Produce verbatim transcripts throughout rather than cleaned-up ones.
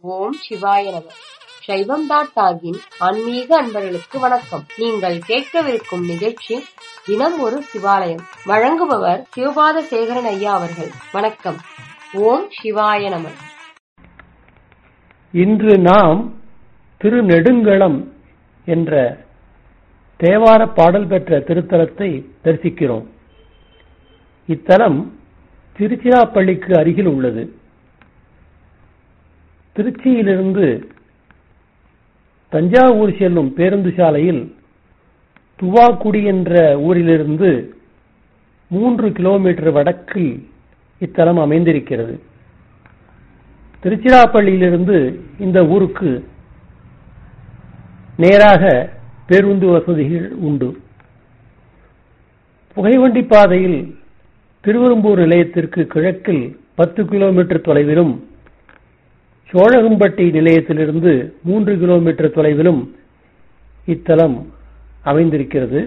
ஓம் சிவாய நம. சைவம் டாட் டாகின் ஆன்மீக அன்பர்களுக்கு வணக்கம். நீங்கள் கேட்கவிருக்கும் நிகழ்ச்சி தினம் ஒரு சிவாலயம். வழங்குபவர் சிவபாத சேகரன் ஐயா அவர்கள். வணக்கம். ஓம் சிவாய நம. இன்று நாம் திருநெடுங்களம் என்ற தேவார பாடல் பெற்ற திருத்தலத்தை தரிசிக்கிறோம். இத்தலம் திருச்சிராப்பள்ளிக்கு அருகில் உள்ளது. திருச்சியிலிருந்து தஞ்சாவூர் செல்லும் பேருந்து சாலையில் துவாக்குடி என்ற ஊரிலிருந்து மூன்று கிலோமீட்டர் வடக்கில் இத்தலம் அமைந்திருக்கிறது. திருச்சிராப்பள்ளியிலிருந்து இந்த ஊருக்கு நேராக பேருந்து வசதிகள் உண்டு. புகைவண்டி பாதையில் திருவெரும்பூர் நிலையத்திற்கு கிழக்கில் பத்து கிலோமீட்டர் தொலைவிலும், சோழகம்பட்டி நிலையத்திலிருந்து மூன்று கிலோமீட்டர் தொலைவிலும் இத்தலம் அமைந்திருக்கிறது.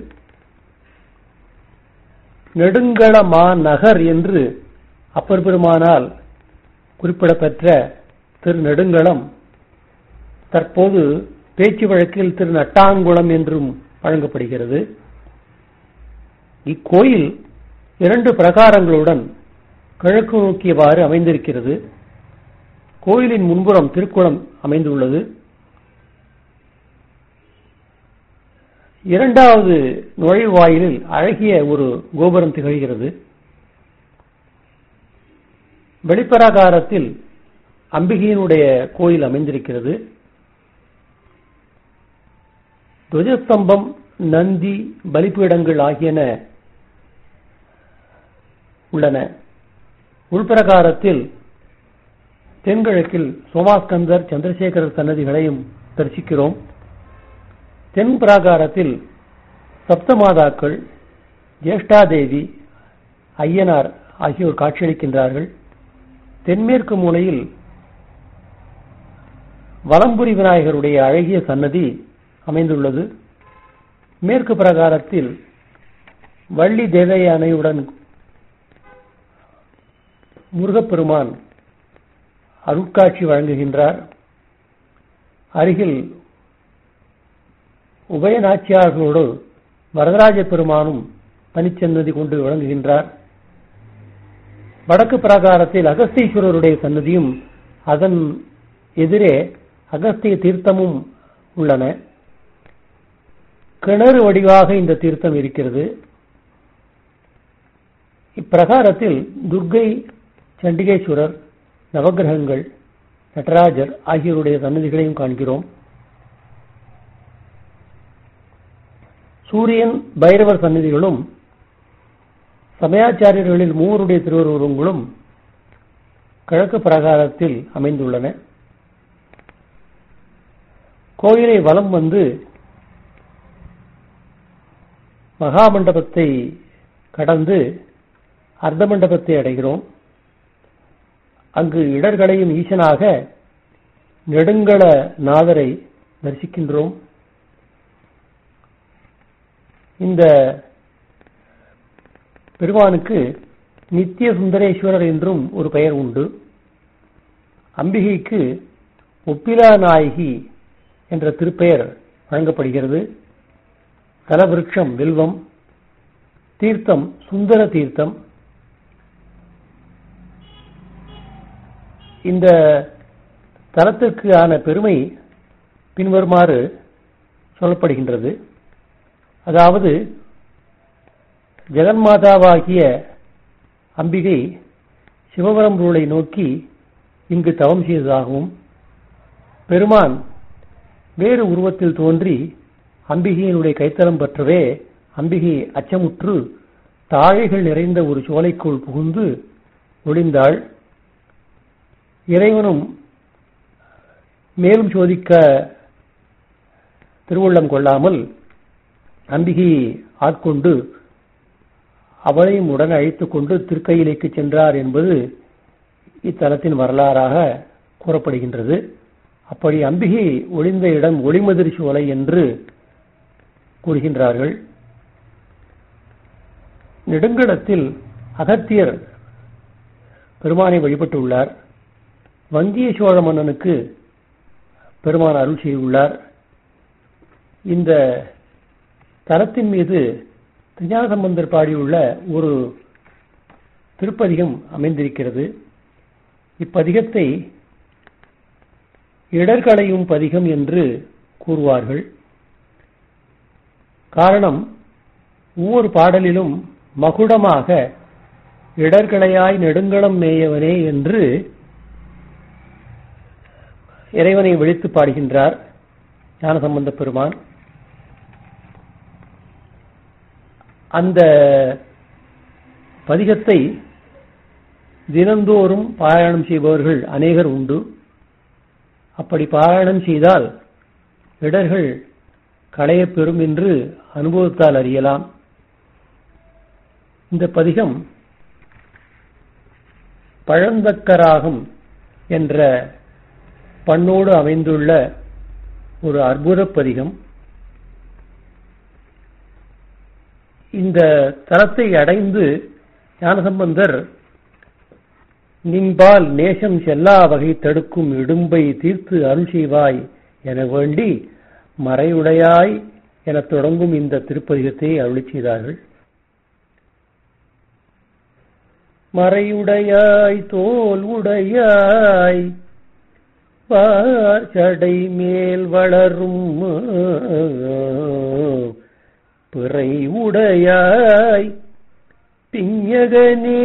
நெடுங்களமா நகர் என்று அப்பர் பெருமானால் குறிப்பிடப்பெற்ற திருநெடுங்களம் தற்போது பேச்சு வழக்கில் திரு நட்டாங்குளம் என்றும் வழங்கப்படுகிறது. இக்கோயில் இரண்டு பிரகாரங்களுடன் கிழக்கு நோக்கியவாறு அமைந்திருக்கிறது. கோயிலின் முன்புறம் திருக்குளம் அமைந்துள்ளது. இரண்டாவது நுழைவாயிலில் அழகிய ஒரு கோபுரம் திகழ்கிறது. வெளிப்பிரகாரத்தில் அம்பிகையினுடைய கோயில் அமைந்திருக்கிறது. துவஜஸ்தம்பம், நந்தி, பலிபீடங்கள் ஆகியன உள்ளன. உள்பிரகாரத்தில் தென்கிழக்கில் சோமாஸ்கந்தர், சந்திரசேகரர் சன்னதிகளையும் தரிசிக்கிறோம். தென் பிராகாரத்தில் சப்தமாதாக்கள், ஜேஷ்டாதேவி, ஐயனார் ஆகியோர் காட்சியளிக்கின்றார்கள். தென்மேற்கு மூலையில் வலம்புரி விநாயகருடைய அழகிய சன்னதி அமைந்துள்ளது. மேற்கு பிரகாரத்தில் வள்ளி தேவயானையுடன் முருகப்பெருமான் அருட்காட்சி வழங்குகின்றார். அருகில் உபயநாச்சியார்களோடு வரதராஜ பெருமானும் தனிச்சன்னதி கொண்டு விளங்குகின்றார். வடக்கு பிரகாரத்தில் அகஸ்தீஸ்வரருடைய சன்னதியும் அதன் எதிரே அகஸ்திய தீர்த்தமும் உள்ளன. கிணறு வடிவாக இந்த தீர்த்தம் இருக்கிறது. இப்பிரகாரத்தில் துர்க்கை, சண்டிகேஸ்வரர், நவகிரகங்கள், நடராஜர் ஆகியோருடைய சன்னதிகளையும் காண்கிறோம். சூரியன், பைரவர் சன்னதிகளும் சமயாச்சாரியர்களில் மூவருடைய திருவுருவங்களும் கிழக்கு பிரகாரத்தில் அமைந்துள்ளன. கோயிலை வலம் வந்து மகாமண்டபத்தை கடந்து அர்த்த மண்டபத்தை அடைகிறோம். அங்கு இடர்களையும் ஈசனாக நெடுங்கள நாதரை தரிசிக்கின்றோம். இந்த பெருமானுக்கு நித்திய சுந்தரேஸ்வரர் என்றும் ஒரு பெயர் உண்டு. அம்பிகைக்கு ஒப்பிலா நாயகி என்ற திருப்பெயர் வழங்கப்படுகிறது. தலவிருட்சம் வில்வம், தீர்த்தம் சுந்தர தீர்த்தம். இந்த தலத்திற்கு ஆன பெருமை பின்வருமாறு சொல்லப்படுகின்றது. அதாவது, ஜெகன்மாதாவாகிய அம்பிகை சிவபரம்பொருளை நோக்கி இங்கு தவம் செய்ததாகவும், பெருமான் வேறு உருவத்தில் தோன்றி அம்பிகையினுடைய கைத்தலம் பற்றவே அம்பிகை அச்சமுற்று தாழைகள் நிறைந்த ஒரு சோலைக்குள் புகுந்து ஒளிந்தாள். இறைவனும் மேலும் சோதிக்க திருவுள்ளம் கொள்ளாமல் அம்பிகையை ஆட்கொண்டு அவளையும் உடன் அழைத்துக் கொண்டு திருக்கையிலைக்கு சென்றார் என்பது இத்தலத்தின் வரலாறாக கூறப்படுகின்றது. அப்படி அம்பிகை ஒளிந்த இடம் ஒளிமதிர் சோலை என்று கூறுகின்றார்கள். நெடுங்கடத்தில் அகத்தியர் பெருமானை வழிபட்டுள்ளார். வங்கிய சோழ மன்னனுக்கு பெருமான் அருள் செய்துள்ளார். இந்த தலத்தின் மீது திருஞான சம்பந்தர் பாடியுள்ள ஒரு திருப்பதிகம் அமைந்திருக்கிறது. இப்பதிகத்தை இடர்களையும் பதிகம் என்று கூறுவார்கள். காரணம், ஒவ்வொரு பாடலிலும் மகுடமாக இடர்களையாய் நெடுங்களம் மேயவனே என்று இறைவனை விழித்து பாடுகின்றார் ஞானசம்பந்த பெருமான். அந்த பதிகத்தை தினந்தோறும் பாராயணம் செய்பவர்கள் அநேகர் உண்டு. அப்படி பாராயணம் செய்தால் இடர்கள் களையப்பெறும் என்று அனுபவத்தால் அறியலாம். இந்த பதிகம் பழந்தக்கராகம் என்ற பண்ணோடு அமைந்துள்ள ஒரு அற்புத பதிகம். இந்த தலத்தை அடைந்து ஞானசம்பந்தர் நின்பால் நேசம் செல்லா வகை தடுக்கும் இடும்பை தீர்த்து அருள் செய்வாய் என வேண்டி மறையுடையாய் என தொடங்கும் இந்த திருப்பதிகத்தை அருளி செய்தார்கள். மறையுடையாய் தோல் உடையாய் சடை மேல் வளரும் பிறை உடையாய் பிஞகனே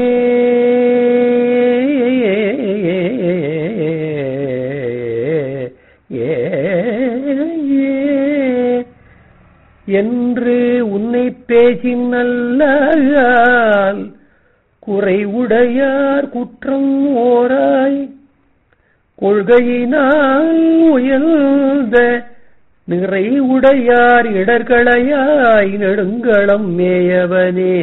என்று உன்னை பேசின் நல்லால் குறை உடையார் குற்றம் ஓராய் கொள்கையினால் உயர்ந்த நிறை உடையார் இடர்களையாய் நெடுங்களம் மேயவனே.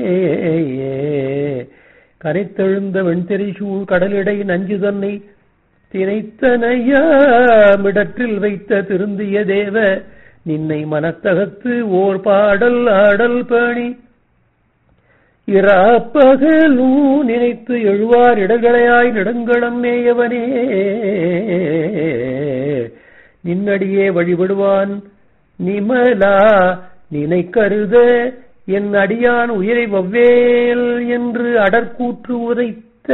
கரைத்தெழுந்த வெண்தெறி சூழ் கடலிடை நஞ்சு தன்னை திணைத்தனையா மிடற்றில் வைத்த திருந்திய தேவ நின்னை மனத்தகத்து ஓர் பாடல் ஆடல் பேணி இராப்பகலும் நினைத்து எழுவார் இடர்களையாய் நெடுங்களம் மேயவனே. நின்னடியே வழிபடுவான் நிமலா நினை கருத என் அடியான் உயிரை வவ்வேல் என்று அடற்கூற்று உதைத்த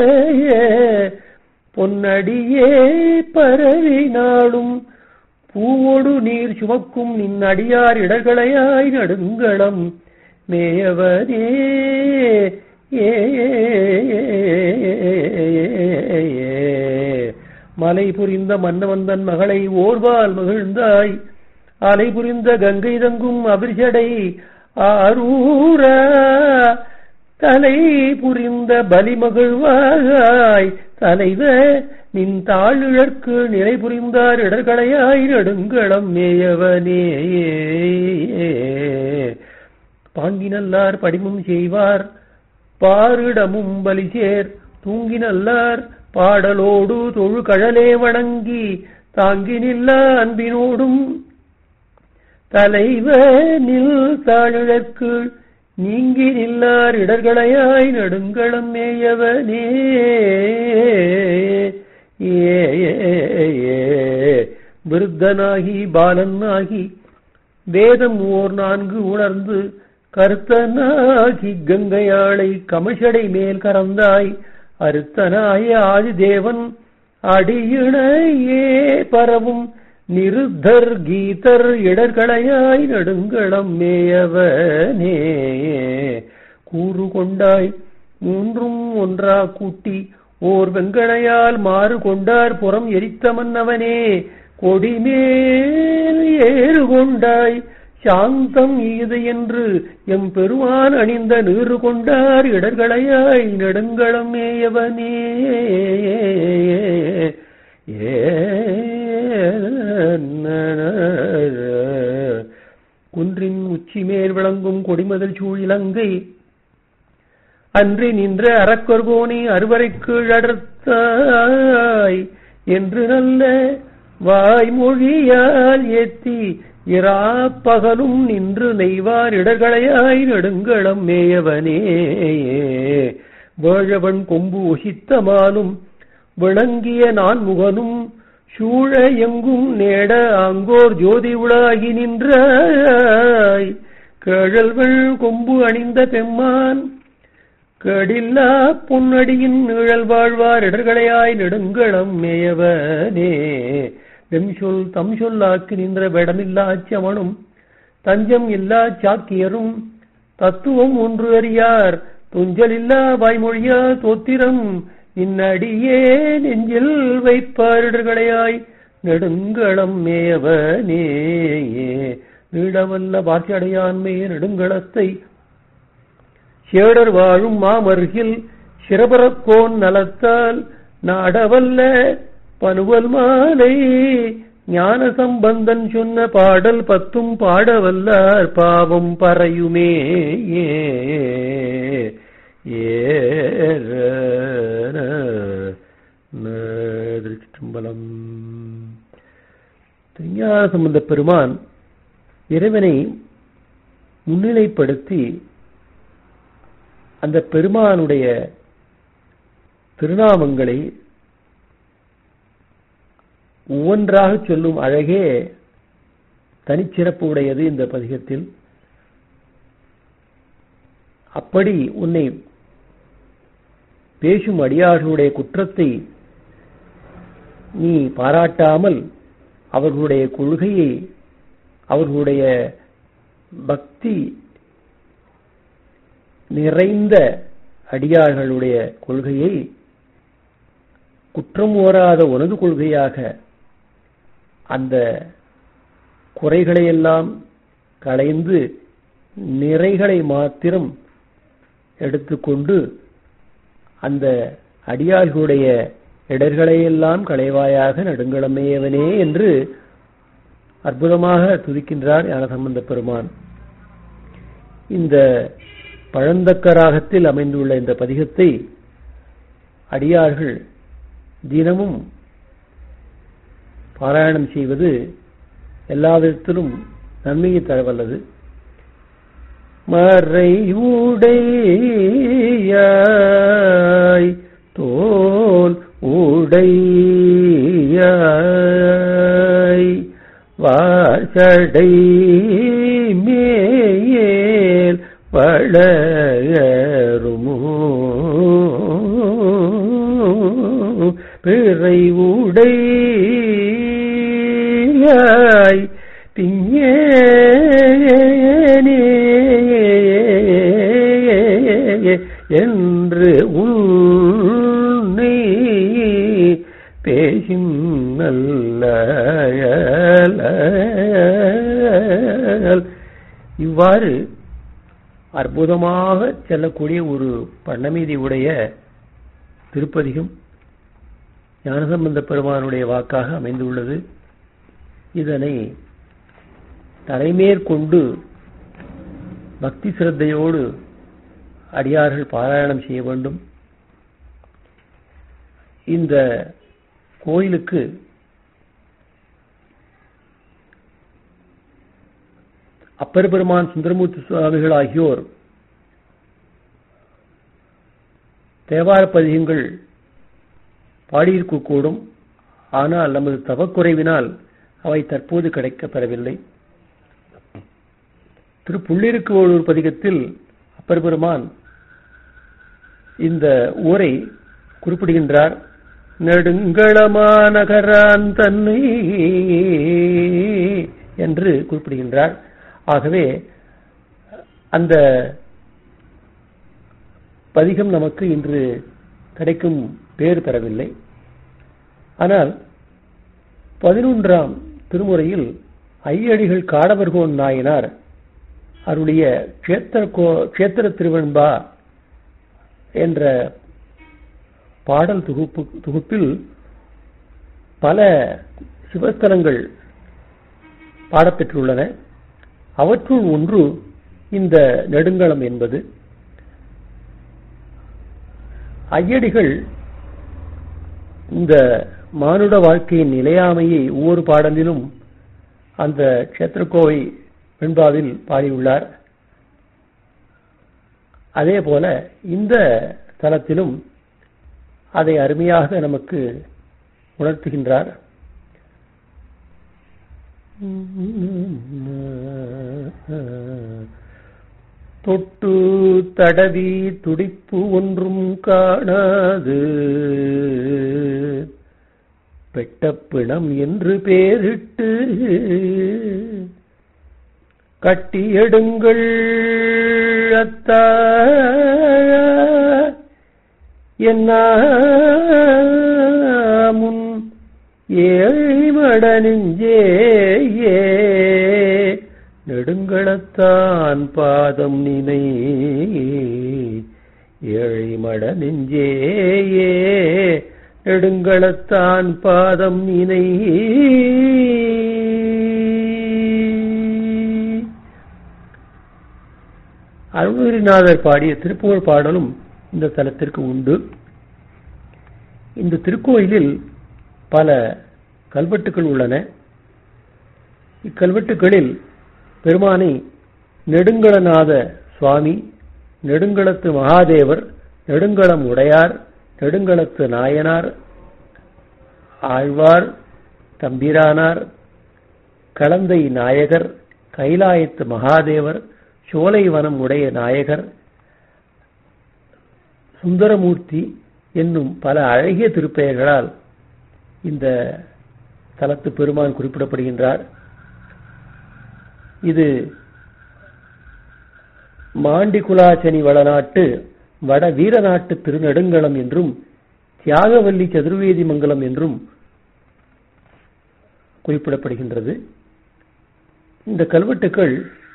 பொன்னடியே பரவினாலும் பூவோடு நீர் சுமக்கும் நின் அடியார் இடர்களையாய் நடுங்களம் மேயவனே. ஏ மலை புரிந்த மன்னவந்தன் மகளை ஓர்வால் மகிழ்ந்தாய் அலை புரிந்த கங்கை தங்கும் அபிர்ஷடை ஆரூரா தலை புரிந்த பலி மகிழ்வாய் தலைவ நின் தாழிழற்கு நிலை புரிந்தார் இடர்களையாய் நடுங்களம் மேயவனே. பாங்கினல்லார் படிமும் செய்வார் பாரிடமும் பலிசேர் தூங்கினல்லார் பாடலோடு தொழு கழலே வணங்கி தாங்கினில்ல அன்பினோடும் தலைவ நில் தாழிழற்கு நீங்கி நில்லார் இடர்களையாய் நடுங்களம் மேயவனே. ஏ விருத்தனாகி பாலனாகி வேதம் ஓர் நான்கு உணர்ந்து கருத்தனாகி கங்கையாளை கமஷடை மேல் கறந்தாய் அருத்தனாய ஆதிதேவன் அடியிணையே பரவும் நிருத்தர் கீதர் இடர்களையாய் நடுங்களம் மேயவனே. கூறு கொண்டாய் மூன்றும் ஒன்றா கூட்டி ஓர் வெங்களையால் மாறு கொண்டார் புறம் எரித்த மன்னவனே. கொடிமேல் ஏறு கொண்டாய் சாந்தம் ஈது என்று எம் பெருமான் அணிந்த நீறு கொண்டார் இடர்களையாய் நெடுங்களம் மேயவனே. ஏ குன்றின் உச்சி மேல் விளங்கும் கொடிமதில் சூழ் இலங்கை அன்றி நின்ற அறக்கொர்கோனி அறுவரை கீழ் அடர்த்தாய் என்று நல்ல வாய்மொழியால் ஏத்தி இராப்பகலும் நின்று நெய்வார் இடர்களையாய் நெடுங்களம் மேயவனே. வேழவன் கொம்பு ஒசித்தமானும் விளங்கிய நான் முகனும் சூழ எங்கும் நேட அங்கோர் ஜோதி உலாகி நின்றாய் கேழல்கள் கொம்பு அணிந்த பெம்மான் கேடில்லா பொன்னடியின் நிழல் வாழ்வார் இடர்களையாய் நெடுங்களம் மேயவனே வெம் சொல் தம் சொல்லாக்கு நின்ற வேடமில்லா அச்சமனும் தஞ்சம் இல்லா சாக்கியரும் தத்துவம் ஒன்று அறியார் துஞ்சல் இல்லா வாய்மொழியா தோத்திரம் இன்னடியே நெஞ்சில் வைப்பார் இடர்களையாய் நெடுங்களம் மேயவனே நீடவல்ல பாக்கியடையான்மே நெடுங்களத்தை சேடர் வாழும் மாமருகில் சிரபரக்கோன் நலத்தால் நாடவல்ல பனுவல் மாலை ஞான சம்பந்தன் சொன்ன பாடல் பத்தும் பாடவல்லார் பாவம் பறையுமே ஏற்றம்பலம். திருஞான சம்பந்த பெருமான் இறைவனை முன்னிலைப்படுத்தி அந்த பெருமானுடைய திருநாமங்களை ஒவ்வொன்றாக சொல்லும் அழகே தனிச்சிறப்பு உடையது இந்த பதிகத்தில். அப்படி உன்னை பேசும் அடியார்களுடைய குற்றத்தை நீ பாராட்டாமல் அவர்களுடைய கொள்கையை அவர்களுடைய பக்தி நிறைந்த அடியார்களுடைய கொள்கையை குற்றம் ஓராத உனது கொள்கையாக அந்த குறைகளையெல்லாம் களைந்து நிறைகளை மாத்திரம் எடுத்துக்கொண்டு அந்த அடியார்களுடைய இடர்களையெல்லாம் களைவாயாக நடுங்களமேயவனே என்று அற்புதமாக துதிக்கின்றார் ஞானசம்பந்த பெருமான். இந்த பழந்தக்க ராகத்தில் அமைந்துள்ள இந்த பதிகத்தை அடியார்கள் தினமும் பாராயணம் செய்வது எல்லா விதத்திலும் நன்மையை தரவல்லது. மறையுடையாய் தோல் உடையாய் வாசடை மேல் வளருமோ பிறை உடையாய் திங்கேனே என்று உன்னை பேசும் நல்ல இவ்வாறு அற்புதமாக செல்லக்கூடிய ஒரு பண்ணமீதி உடைய திருப்பதிகம் ஞானசம்பந்த பெருமானுடைய வாக்காக அமைந்துள்ளது. இதனை தலைமேற்கொண்டு பக்தி சிரத்தையோடு அடியார்கள் பாராயணம் செய்ய வேண்டும். இந்த கோயிலுக்கு அப்பர் பெருமான் சுந்தரமூர்த்தி சுவாமிகள் ஆகியோர் தேவார பதிகங்கள் பாடியிருக்கக்கூடும். ஆனால் நமது தவக்குறைவினால் அவை தற்போது கிடைக்கப் பெறவில்லை. திரு புள்ளிருக்குவளூர் பதிகத்தில் அப்பர் பெருமான் இந்த ஊரை குறிப்பிடுகின்றார். நெடுங்களமாநகரான் தன்னை என்று குறிப்பிடுகின்றார். ஆகவே அந்த பதிகம் நமக்கு இன்று கிடைக்கும் பேர் பெறவில்லை. ஆனால் பதினொன்றாம் திருமுறையில் ஐயடிகள் காடவர்கோன் நாயனார் அவருடைய க்ஷேத்திர திருவெண்பா என்ற பாடல் தொகுப்பு தொகுப்பில் பல சிவஸ்தலங்கள் பாடப்பெற்றுள்ளன. அவற்றுள் ஒன்று இந்த நெடுங்களம் என்பது. ஐயடிகள் இந்த மானுட வாழ்க்கையின் நிலையாமையை ஒவ்வொரு பாடலிலும் அந்த க்ஷேத்திரக்கோவை வெண்பாவில் பாடியுள்ளார். அதே போல இந்த தலத்திலும் அதை அருமையாக நமக்கு உணர்த்துகின்றார். தொட்டு தடவி துடிப்பு ஒன்றும் காணாது பெட்டப்பிணம் என்று பேரிட்டு கட்டி எடுங்கள் அத்தா என்னாமுன் ஏழிமட நெஞ்சேயே நெடுங்களத்தான் பாதம் நினை ஏழிமட நெஞ்சேயே நெடுங்களத்தான் பாதம் நினை. அருணகிரிநாதர் பாடிய திருப்புகழ் பாடலும் இந்த தலத்திற்கு உண்டு. இந்த திருக்கோயிலில் பல கல்வெட்டுகள் உள்ளன. இக்கல்வெட்டுகளில் பெருமானை நெடுங்களநாத சுவாமி, நெடுங்களத்து மகாதேவர், நெடுங்களம் உடையார், நெடுங்களத்து நாயனார், ஆழ்வார், தம்பிரானார், களந்தை நாயகர், கைலாயத்து மகாதேவர், சோலைவனம் உடைய நாயகர், சுந்தரமூர்த்தி என்னும் பல அழகிய திருப்பெயர்களால் இந்த தலத்து பெருமான் குறிப்பிடப்படுகின்றார். இது மாண்டிகுலாச்சனி வடநாட்டு வட வீரநாட்டு திருநெடுங்களம் என்றும் தியாகவல்லி சதுர்வேதி மங்கலம் என்றும் குறிப்பிடப்படுகின்றது. இந்த கல்வெட்டுக்கள்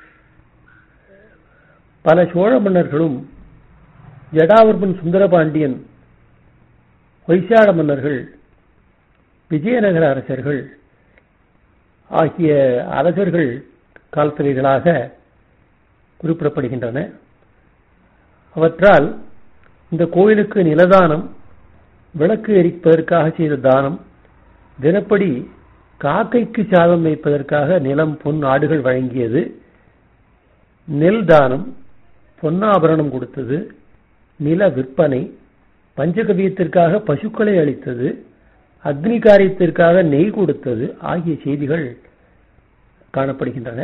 பல சோழ மன்னர்களும் ஜடாவர்மன், சுந்தரபாண்டியன், ஹொய்சால மன்னர்கள், விஜயநகர அரசர்கள் ஆகிய அரசர்கள் காலத்திலாக குறிப்பிடப்படுகின்றன. அவற்றால் இந்த கோயிலுக்கு நிலதானம், விளக்கு எரிப்பதற்காக செய்த தானம், தினப்படி காக்கைக்கு சாதம் வைப்பதற்காக நிலம், பொன், ஆடுகள் வழங்கியது, நெல் தானம், பொன்னாபரணம் கொடுத்தது, நில விற்பனை, பஞ்சகவியத்திற்காக பசுக்களை அளித்தது, அக்னி காரியத்திற்காக நெய் கொடுத்தது ஆகிய செய்திகள் காணப்படுகின்றன.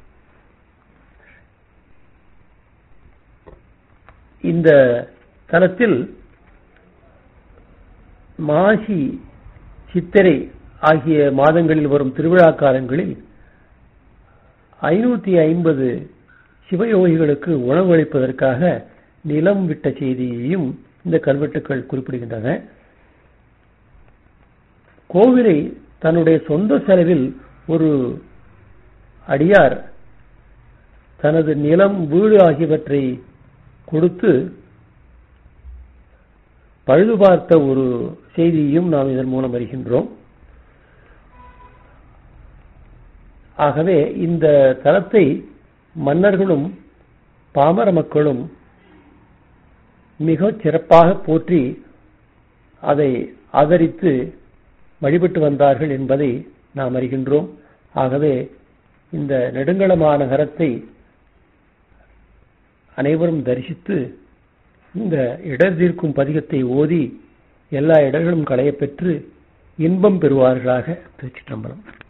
இந்த தலத்தில் மாசி, சித்திரை ஆகிய மாதங்களில் வரும் திருவிழா காலங்களில் ஐநூத்தி ஐம்பது சிவயோகிகளுக்கு உணவளிப்பதற்காக நிலம் விட்ட செய்தியையும் இந்த கல்வெட்டுக்கள் குறிப்பிடுகின்றன. கோவிலை தன்னுடைய சொந்த செலவில் ஒரு அடியார் தனது நிலம், வீடு ஆகியவற்றை கொடுத்து பழுது பார்த்த ஒரு செய்தியையும் நாம் இதன் மூலம் அறிகின்றோம். ஆகவே இந்த தலத்தை மன்னர்களும் பாமர மக்களும் மிக சிறப்பாக போற்றி அதை ஆதரித்து வழிபட்டு வந்தார்கள் என்பதை நாம் அறிகின்றோம். ஆகவே இந்த நெடுங்கள நகரத்தை அனைவரும் தரிசித்து இந்த இடர் தீர்க்கும் பதிகத்தை ஓதி எல்லா இடர்களும் களையப்பெற்று இன்பம் பெறுவார்களாக. திருச்சிற்றம்பலம்.